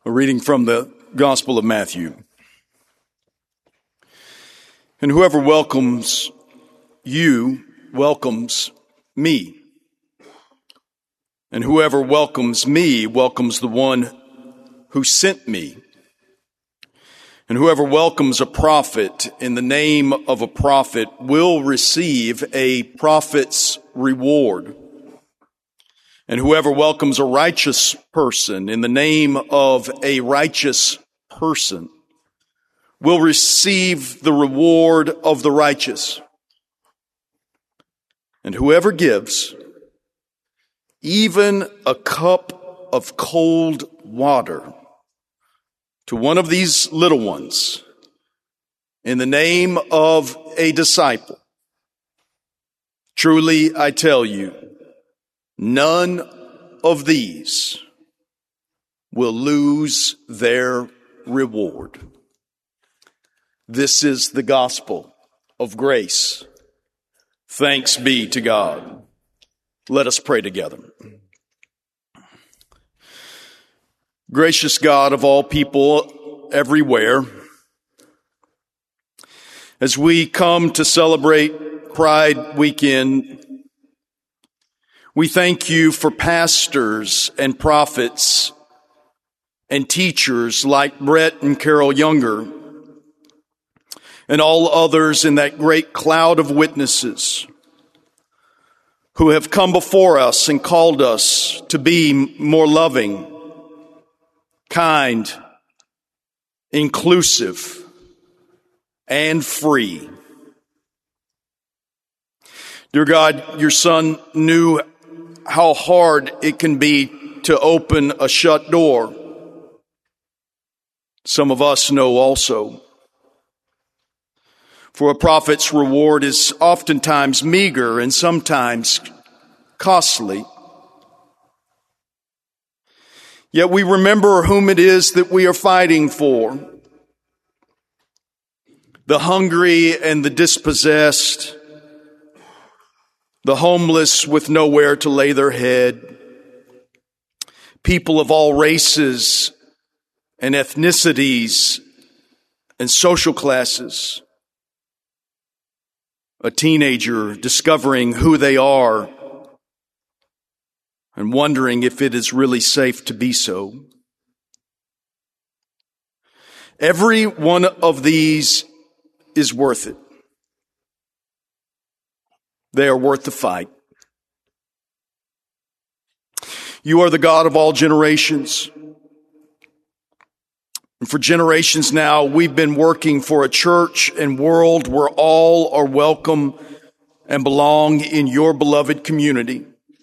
A reading from the Gospel of Matthew. And whoever welcomes you welcomes me. And whoever welcomes me welcomes the one who sent me. And whoever welcomes a prophet in the name of a prophet will receive a prophet's reward. And whoever welcomes a righteous person in the name of a righteous person will receive the reward of the righteous. And whoever gives even a cup of cold water to one of these little ones in the name of a disciple, truly I tell you, none of these will lose their reward. This is the gospel of grace. Thanks be to God. Let us pray together. Gracious God of all people everywhere, as we come to celebrate Pride Weekend, we thank you for pastors and prophets and teachers like Brett and Carol Younger and all others in that great cloud of witnesses who have come before us and called us to be more loving, kind, inclusive, and free. Dear God, your Son knew how hard it can be to open a shut door. Some of us know also. For a prophet's reward is oftentimes meager and sometimes costly. Yet we remember whom it is that we are fighting for. The hungry and the dispossessed, the homeless with nowhere to lay their head, people of all races and ethnicities and social classes, a teenager discovering who they are and wondering if it is really safe to be so. Every one of these is worth it. They are worth the fight. You are the God of all generations. And for generations now, we've been working for a church and world where all are welcome and belong in your beloved community.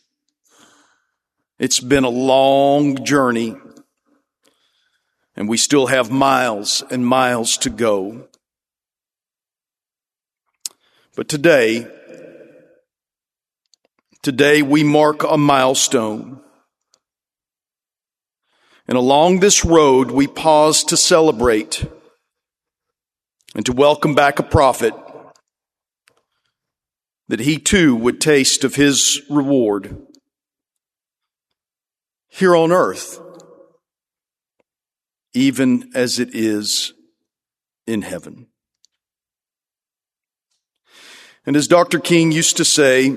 It's been a long journey, and we still have miles and miles to go. But today we mark a milestone. And along this road, we pause to celebrate and to welcome back a prophet, that he too would taste of his reward here on earth, even as it is in heaven. And as Dr. King used to say,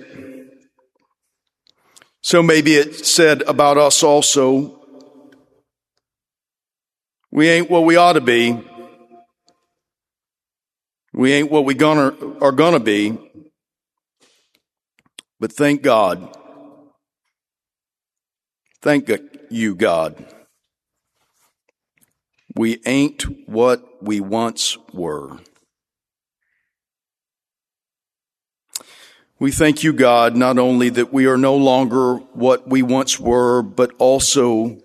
so maybe it said about us also, we ain't what we ought to be. We ain't what we are gonna be. But thank God. Thank you, God. We ain't what we once were. We thank you, God, not only that we are no longer what we once were, but also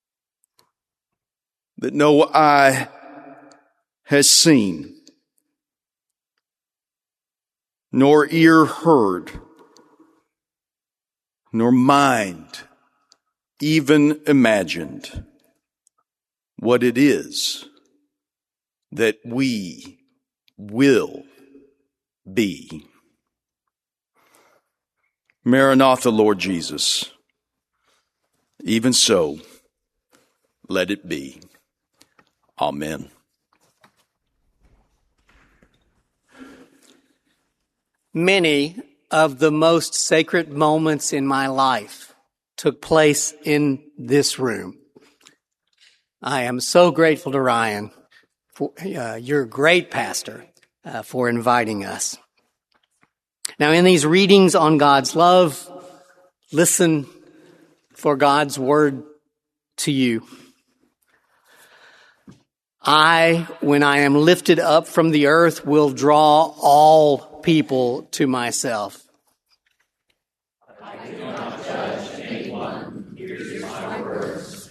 that no eye has seen, nor ear heard, nor mind even imagined what it is that we will be. Maranatha, Lord Jesus. Even so, let it be. Amen. Many of the most sacred moments in my life took place in this room. I am so grateful to Ryan, for your great pastor, for inviting us. Now, in these readings on God's love, listen for God's word to you. When I am lifted up from the earth, will draw all people to myself. I do not judge anyone who hears my words,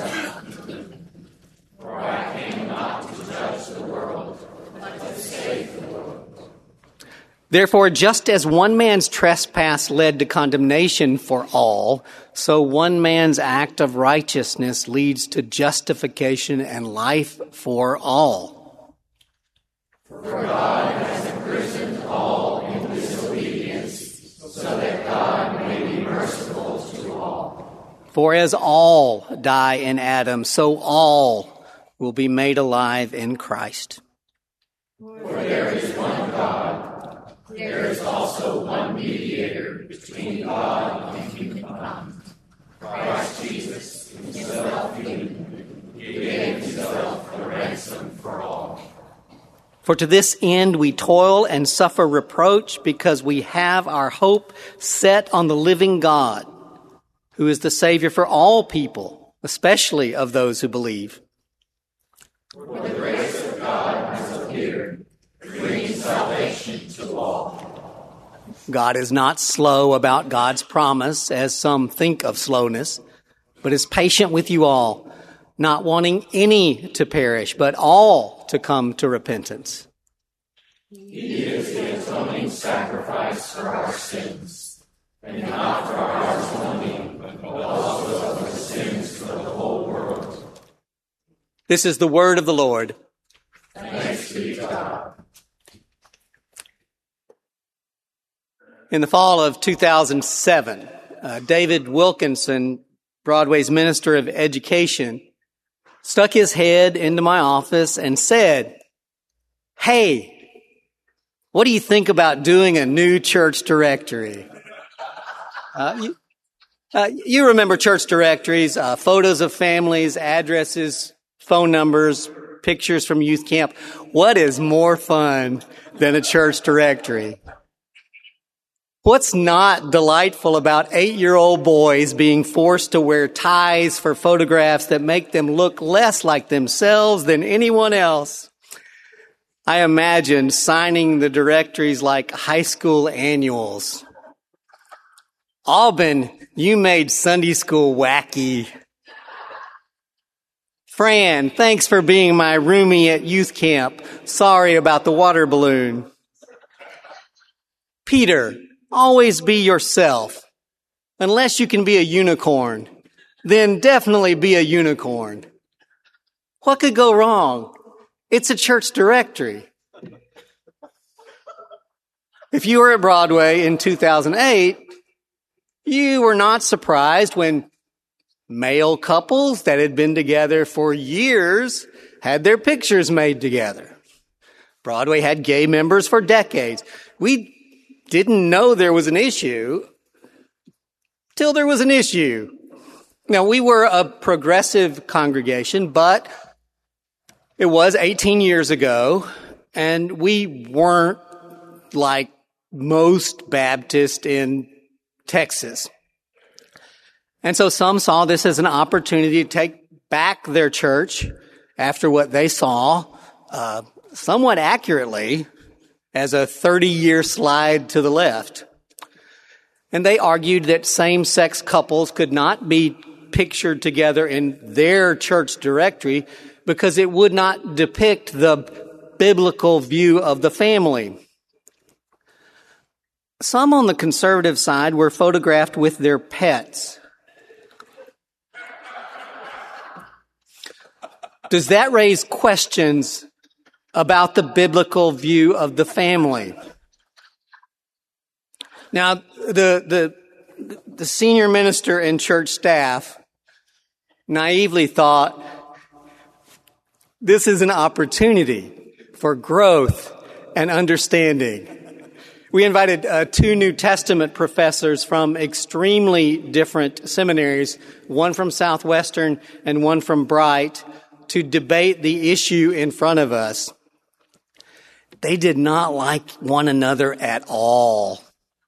for I came not to judge the world, but to save the world. Therefore, just as one man's trespass led to condemnation for all, so one man's act of righteousness leads to justification and life for all. For God has imprisoned all in disobedience, so that God may be merciful to all. For as all die in Adam, so all will be made alive in Christ. For there is one God. There is also one mediator between God and humankind, Christ Jesus, himself human, gave himself a ransom for all. For to this end we toil and suffer reproach, because we have our hope set on the living God, who is the Savior for all people, especially of those who believe. For the grace of God has appeared, bringing salvation to all. God is not slow about God's promise, as some think of slowness, but is patient with you all, not wanting any to perish, but all to come to repentance. He is the atoning sacrifice for our sins, and not for ours only, but also for the sins of the whole world. This is the word of the Lord. Thanks be to God. In the fall of 2007, David Wilkinson, Broadway's Minister of Education, stuck his head into my office and said, "Hey, what do you think about doing a new church directory?" You remember church directories, photos of families, addresses, phone numbers, pictures from youth camp. What is more fun than a church directory? What's not delightful about 8-year-old boys being forced to wear ties for photographs that make them look less like themselves than anyone else? I imagine signing the directories like high school annuals. Alban, you made Sunday school wacky. Fran, thanks for being my roomie at youth camp. Sorry about the water balloon. Peter, always be yourself. Unless you can be a unicorn, then definitely be a unicorn. What could go wrong? It's a church directory. If you were at Broadway in 2008, you were not surprised when male couples that had been together for years had their pictures made together. Broadway had gay members for decades. We didn't know there was an issue till there was an issue. Now, we were a progressive congregation, but it was 18 years ago, and we weren't like most Baptists in Texas. And so some saw this as an opportunity to take back their church after what they saw, somewhat accurately, as a 30-year slide to the left. And they argued that same-sex couples could not be pictured together in their church directory because it would not depict the biblical view of the family. Some on the conservative side were photographed with their pets. Does that raise questions about the biblical view of the family? Now, the senior minister and church staff naively thought this is an opportunity for growth and understanding. We invited 2 New Testament professors from extremely different seminaries, one from Southwestern and one from Bright, to debate the issue in front of us. They did not like one another at all.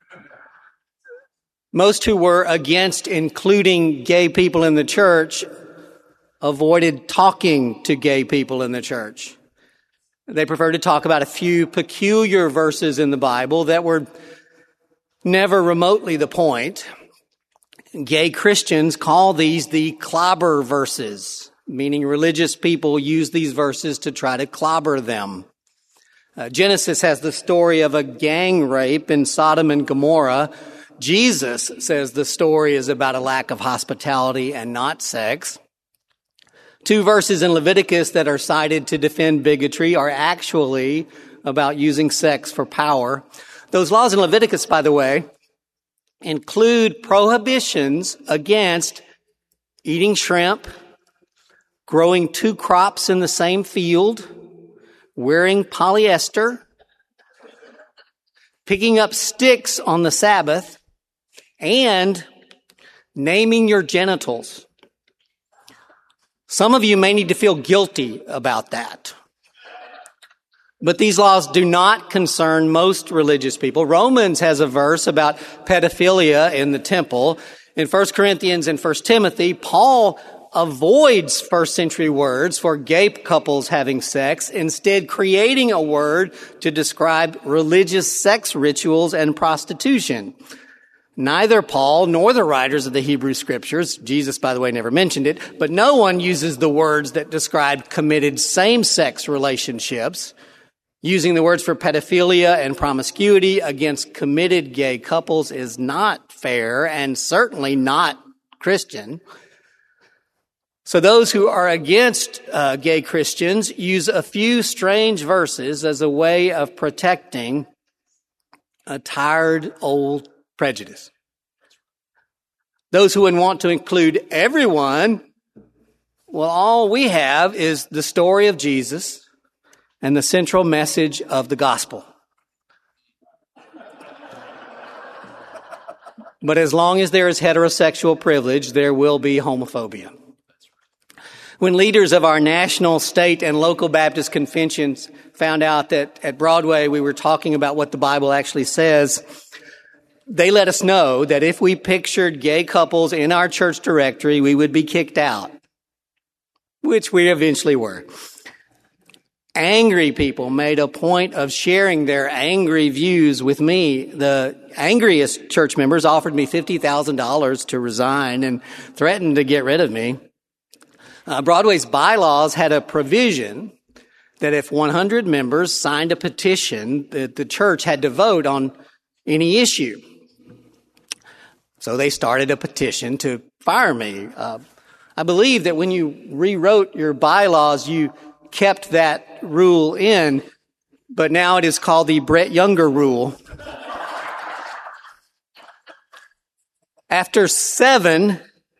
Most who were against including gay people in the church avoided talking to gay people in the church. They preferred to talk about a few peculiar verses in the Bible that were never remotely the point. Gay Christians call these the clobber verses, meaning religious people use these verses to try to clobber them. Genesis has the story of a gang rape in Sodom and Gomorrah. Jesus says the story is about a lack of hospitality and not sex. 2 verses in Leviticus that are cited to defend bigotry are actually about using sex for power. Those laws in Leviticus, by the way, include prohibitions against eating shrimp, growing 2 crops in the same field, wearing polyester, picking up sticks on the Sabbath, and naming your genitals. Some of you may need to feel guilty about that. But these laws do not concern most religious people. Romans has a verse about pedophilia in the temple. In 1 Corinthians and 1 Timothy, Paul avoids first century words for gay couples having sex, instead creating a word to describe religious sex rituals and prostitution. Neither Paul nor the writers of the Hebrew Scriptures, Jesus, by the way, never mentioned it, but no one uses the words that describe committed same-sex relationships. Using the words for pedophilia and promiscuity against committed gay couples is not fair and certainly not Christian. So those who are against gay Christians use a few strange verses as a way of protecting a tired old prejudice. Those who would want to include everyone, well, all we have is the story of Jesus and the central message of the gospel. But as long as there is heterosexual privilege, there will be homophobia. When leaders of our national, state, and local Baptist conventions found out that at Broadway we were talking about what the Bible actually says, they let us know that if we pictured gay couples in our church directory, we would be kicked out, which we eventually were. Angry people made a point of sharing their angry views with me. The angriest church members offered me $50,000 to resign and threatened to get rid of me. Broadway's bylaws had a provision that if 100 members signed a petition, that the church had to vote on any issue. So they started a petition to fire me. I believe that when you rewrote your bylaws, you kept that rule in, but now it is called the Brett Younger rule. After seven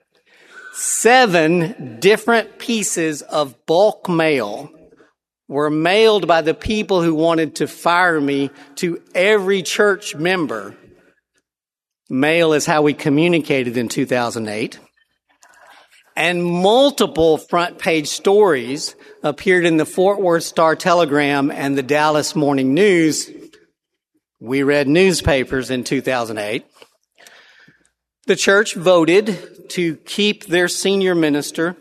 different pieces of bulk mail were mailed by the people who wanted to fire me to every church member. Mail is how we communicated in 2008. And multiple front page stories appeared in the Fort Worth Star-Telegram and the Dallas Morning News. We read newspapers in 2008. The church voted to keep their senior minister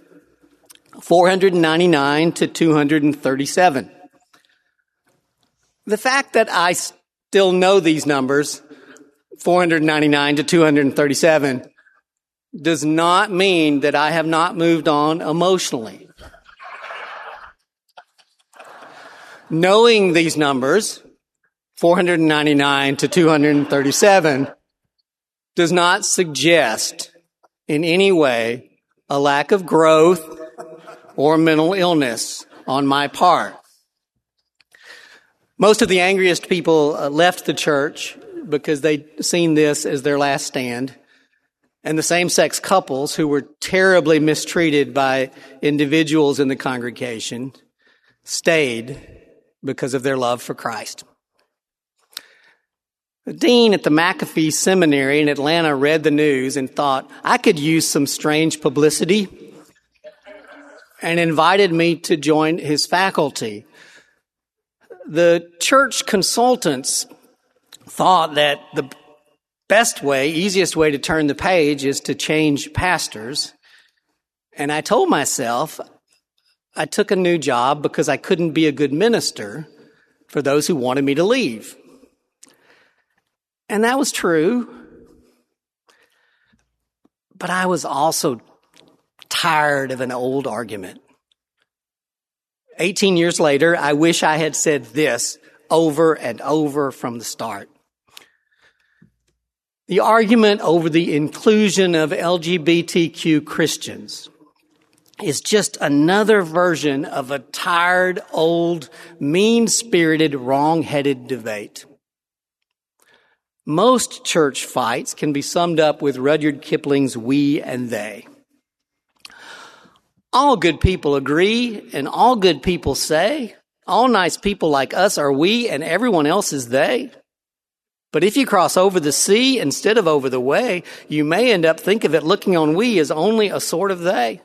499 to 237. The fact that I still know these numbers, 499 to 237, does not mean that I have not moved on emotionally. Knowing these numbers, 499 to 237, does not suggest in any way a lack of growth or mental illness on my part. Most of the angriest people left the church because they'd seen this as their last stand. and the same-sex couples who were terribly mistreated by individuals in the congregation stayed because of their love for Christ. The dean at the McAfee Seminary in Atlanta read the news and thought, I could use some strange publicity, and invited me to join his faculty. The church consultants thought that the best way, easiest way to turn the page is to change pastors. And I told myself I took a new job because I couldn't be a good minister for those who wanted me to leave. And that was true. But I was also tired of an old argument. 18 years later, I wish I had said this over and over from the start. The argument over the inclusion of LGBTQ Christians is just another version of a tired, old, mean-spirited, wrong-headed debate. Most church fights can be summed up with Rudyard Kipling's we and they. All good people agree, and all good people say, all nice people like us are we, and everyone else is they. But if you cross over the sea instead of over the way, you may end up think of it looking on we as only a sort of they.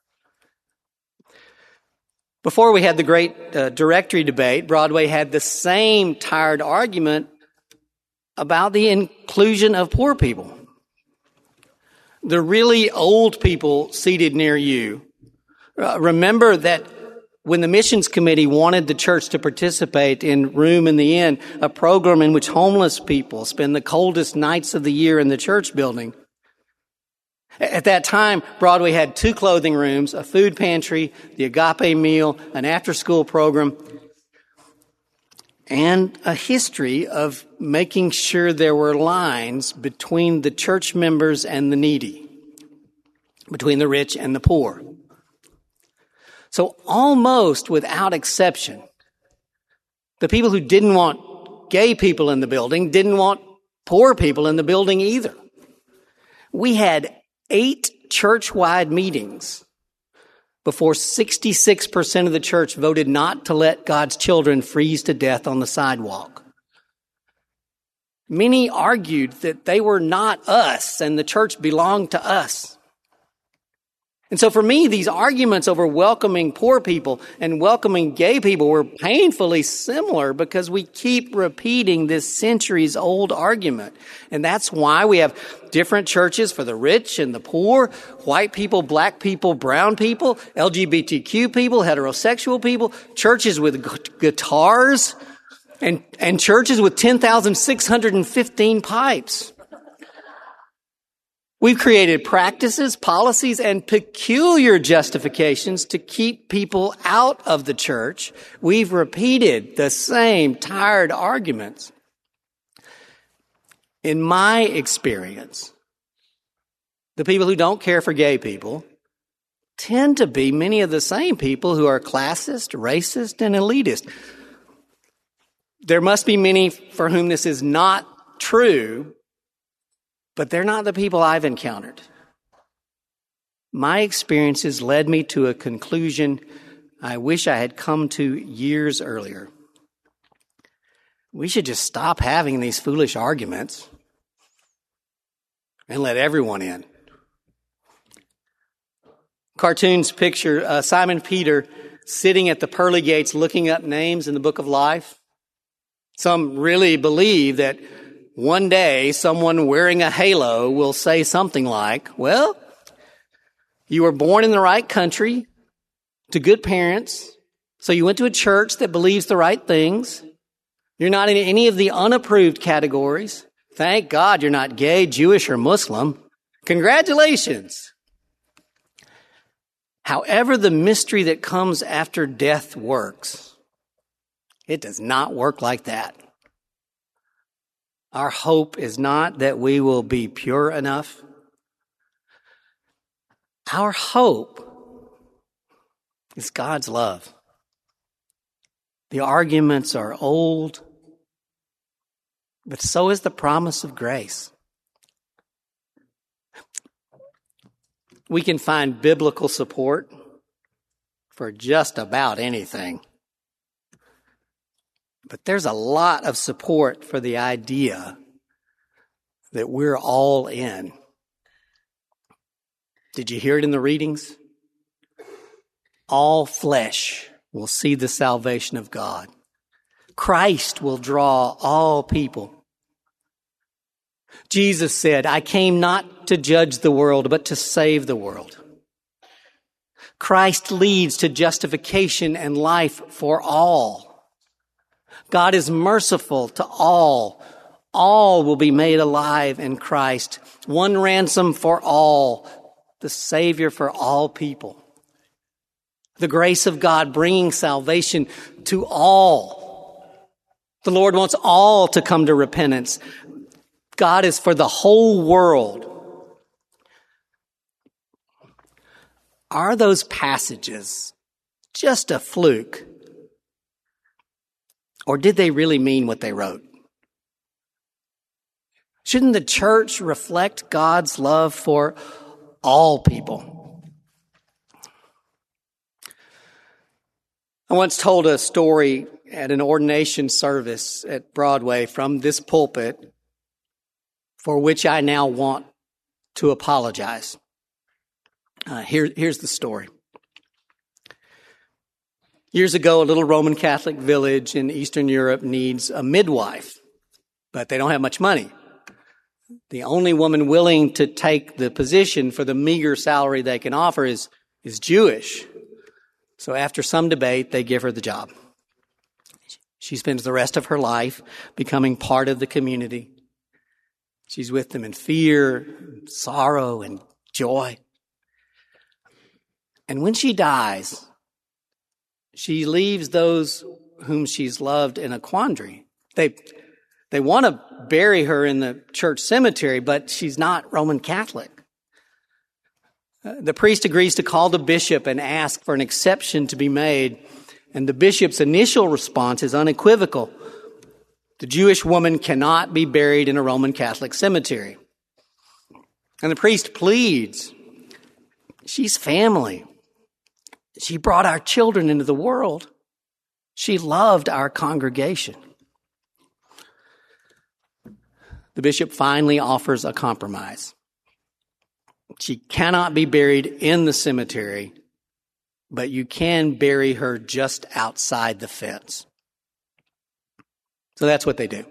Before we had the great directory debate, Broadway had the same tired argument about the inclusion of poor people. The really old people seated near you, remember that when the missions committee wanted the church to participate in Room in the Inn, a program in which homeless people spend the coldest nights of the year in the church building. At that time, Broadway had 2 clothing rooms, a food pantry, the Agape meal, an after-school program, and a history of making sure there were lines between the church members and the needy, between the rich and the poor. So almost without exception, the people who didn't want gay people in the building didn't want poor people in the building either. We had 8 church-wide meetings before 66% of the church voted not to let God's children freeze to death on the sidewalk. Many argued that they were not us and the church belonged to us. And so for me, these arguments over welcoming poor people and welcoming gay people were painfully similar because we keep repeating this centuries-old argument. And that's why we have different churches for the rich and the poor, white people, black people, brown people, LGBTQ people, heterosexual people, churches with guitars, and churches with 10,615 pipes. We've created practices, policies, and peculiar justifications to keep people out of the church. We've repeated the same tired arguments. In my experience, the people who don't care for gay people tend to be many of the same people who are classist, racist, and elitist. There must be many for whom this is not true, but they're not the people I've encountered. My experiences led me to a conclusion I wish I had come to years earlier. We should just stop having these foolish arguments and let everyone in. Cartoons picture Simon Peter sitting at the pearly gates looking up names in the book of life. Some really believe that one day someone wearing a halo will say something like, well, you were born in the right country to good parents, so you went to a church that believes the right things. You're not in any of the unapproved categories. Thank God you're not gay, Jewish, or Muslim. Congratulations. However the mystery that comes after death works, it does not work like that. Our hope is not that we will be pure enough. Our hope is God's love. The arguments are old, but so is the promise of grace. We can find biblical support for just about anything. But there's a lot of support for the idea that we're all in. Did you hear it in the readings? All flesh will see the salvation of God. Christ will draw all people. Jesus said, I came not to judge the world, but to save the world. Christ leads to justification and life for all. God is merciful to all. All will be made alive in Christ. One ransom for all, the Savior for all people. The grace of God bringing salvation to all. The Lord wants all to come to repentance. God is for the whole world. Are those passages just a fluke? Or did they really mean what they wrote? Shouldn't the church reflect God's love for all people? I once told a story at an ordination service at Broadway from this pulpit for which I now want to apologize. Here's the story. Years ago, a little Roman Catholic village in Eastern Europe needs a midwife, but they don't have much money. The only woman willing to take the position for the meager salary they can offer is Jewish. So after some debate, they give her the job. She spends the rest of her life becoming part of the community. She's with them in fear, sorrow, and joy. And when she dies, she leaves those whom she's loved in a quandary. They want to bury her in the church cemetery, but she's not Roman Catholic. The priest agrees to call the bishop and ask for an exception to be made, and the bishop's initial response is unequivocal. The Jewish woman cannot be buried in a Roman Catholic cemetery. And the priest pleads, she's family. She brought our children into the world. She loved our congregation. The bishop finally offers a compromise. She cannot be buried in the cemetery, but you can bury her just outside the fence. So that's what they do.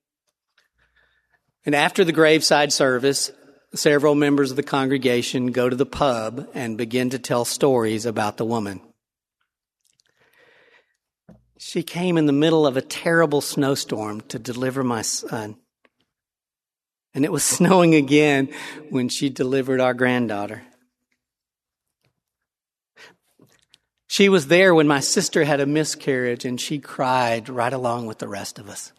And after the graveside service, several members of the congregation go to the pub and begin to tell stories about the woman. She came in the middle of a terrible snowstorm to deliver my son. And it was snowing again when she delivered our granddaughter. She was there when my sister had a miscarriage, and she cried right along with the rest of us.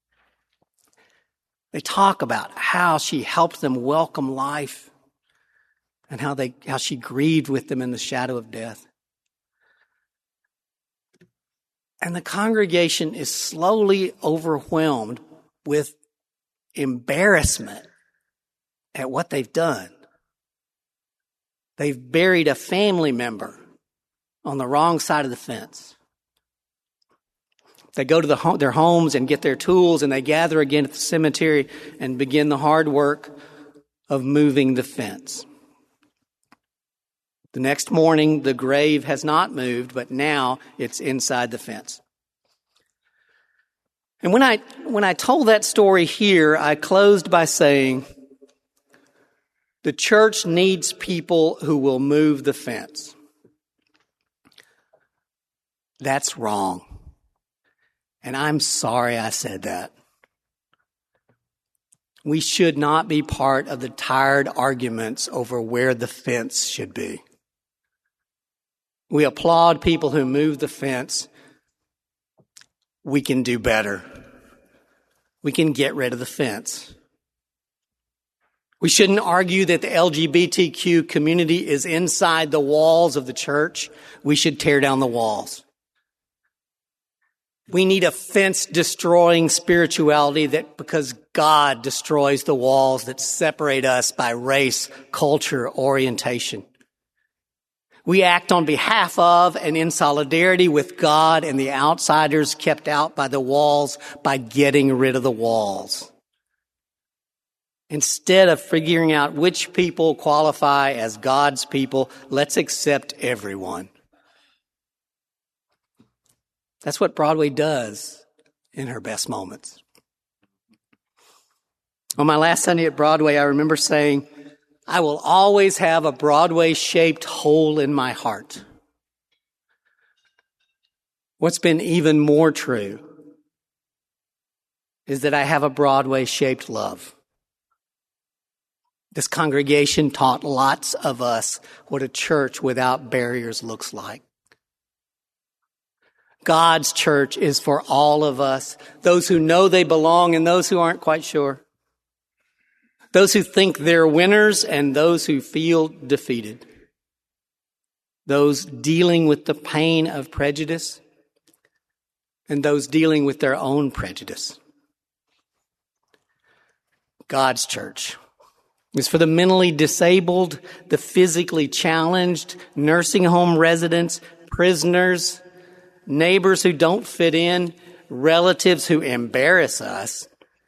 They talk about how she helped them welcome life and how she grieved with them in the shadow of death. And the congregation is slowly overwhelmed with embarrassment at what they've done. They've buried a family member on the wrong side of the fence. They go to their homes and get their tools, and they gather again at the cemetery and begin the hard work of moving the fence. The next morning, the grave has not moved, but now it's inside the fence. And when I told that story here, I closed by saying, the church needs people who will move the fence. That's wrong. And I'm sorry I said that. We should not be part of the tired arguments over where the fence should be. We applaud people who move the fence. We can do better. We can get rid of the fence. We shouldn't argue that the LGBTQ community is inside the walls of the church. We should tear down the walls. We need a fence-destroying spirituality because God destroys the walls that separate us by race, culture, orientation. We act on behalf of and in solidarity with God and the outsiders kept out by the walls by getting rid of the walls. Instead of figuring out which people qualify as God's people, let's accept everyone. That's what Broadway does in her best moments. On my last Sunday at Broadway, I remember saying, I will always have a Broadway-shaped hole in my heart. What's been even more true is that I have a Broadway-shaped love. This congregation taught lots of us what a church without barriers looks like. God's church is for all of us, those who know they belong and those who aren't quite sure. Those who think they're winners and those who feel defeated. Those dealing with the pain of prejudice and those dealing with their own prejudice. God's church is for the mentally disabled, the physically challenged, nursing home residents, prisoners, neighbors who don't fit in, relatives who embarrass us.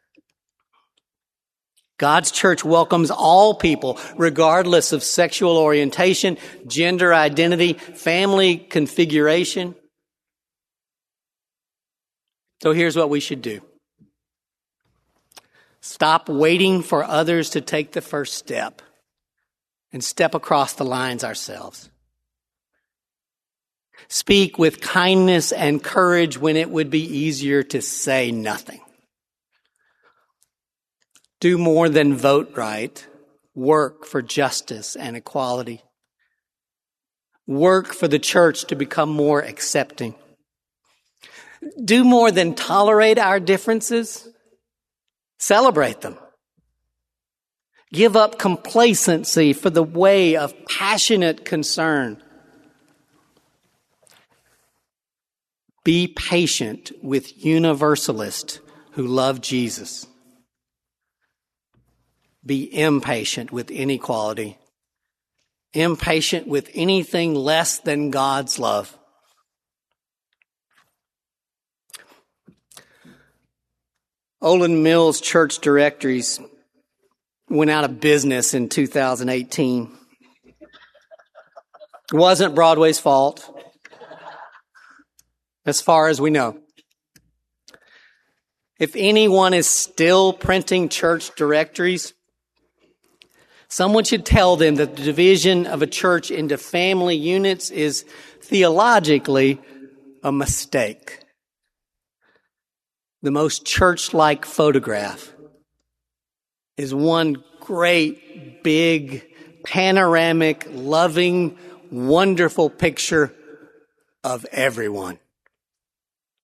God's church welcomes all people, regardless of sexual orientation, gender identity, family configuration. So here's what we should do. Stop waiting for others to take the first step and step across the lines ourselves. Speak with kindness and courage when it would be easier to say nothing. Do more than vote right. Work for justice and equality. Work for the church to become more accepting. Do more than tolerate our differences. Celebrate them. Give up complacency for the way of passionate concern. Be patient with universalists who love Jesus. Be impatient with inequality. Impatient with anything less than God's love. Olin Mills church directories went out of business in 2018. It wasn't Broadway's fault, as far as we know. If anyone is still printing church directories, someone should tell them that the division of a church into family units is theologically a mistake. The most church-like photograph is one great, big, panoramic, loving, wonderful picture of everyone.